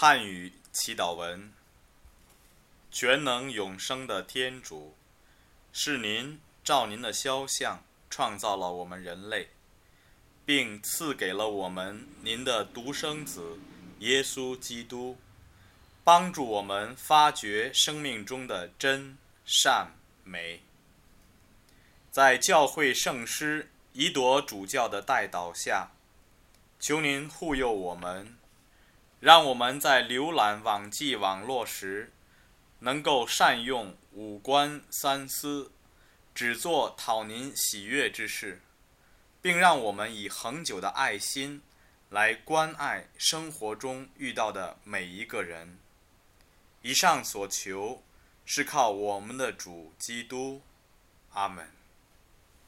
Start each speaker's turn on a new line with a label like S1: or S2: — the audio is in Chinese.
S1: 汉语祈祷文。全能永生的天主，是您照您的肖像创造了我们人类，并赐给了我们您的独生子耶稣基督，帮助我们发掘生命中的真善美。在教会圣师宜朵主教的带导下，求您护佑我们，让我们在浏览网际网络时能够善用五官三思，只做讨您喜悦之事，并让我们以恒久的爱心来关爱生活中遇到的每一个人。以上所求是靠我们的主基督。阿们。